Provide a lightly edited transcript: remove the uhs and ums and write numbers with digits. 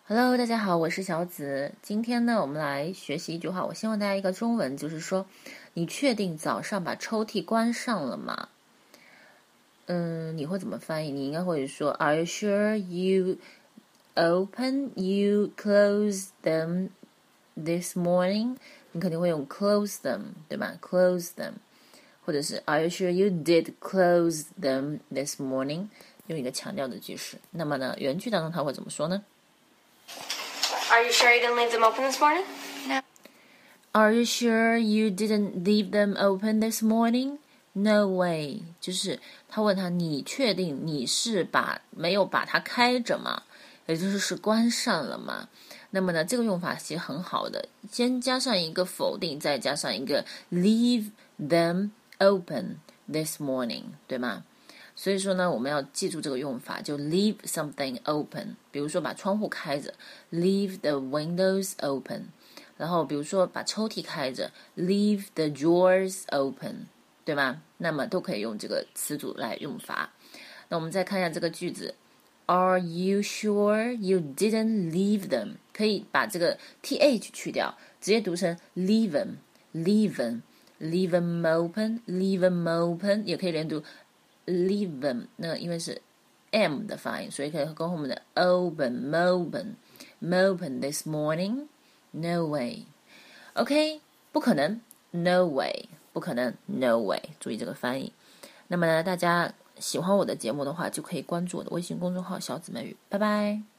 Hello，大家好，我是小紫。今天呢，我们来学习一句话。我先问大家一个中文，就是说，你确定早上把抽屉关上了吗？你会怎么翻译？你应该会说 Are you sure you close them this morning？ 你肯定会用 close them， 对吧？ close them， 或者是 Are you sure you did close them this morning？ 用一个强调的句式。那么呢，原句当中它会怎么说呢 ？Are you sure you didn't leave them open this morning? No. Are you sure you didn't leave them open this morning? No way. 就是他问他，你确定你是没有把它开着吗？也就是关上了吗？那么呢，这个用法其实很好的，先加上一个否定，再加上一个 leave them open this morning， 对吗？所以说呢，我们要记住这个用法，就 leave something open。比如说把窗户开着 ，leave the windows open。然后比如说把抽屉开着 ，leave the drawers open， 对吗？那么都可以用这个词组来用法。那我们再看一下这个句子 ，Are you sure you didn't leave them？ 可以把这个 th 去掉，直接读成 leave them，leave them，leave them open，leave them open， 也可以连读。leave them， 那因为是 m 的发音，所以可以跟后面的 open this morning no way OK 不可能 no way 不可能 no way 注意这个翻译。那么呢，大家喜欢我的节目的话，就可以关注我的微信公众号小紫美语。拜拜。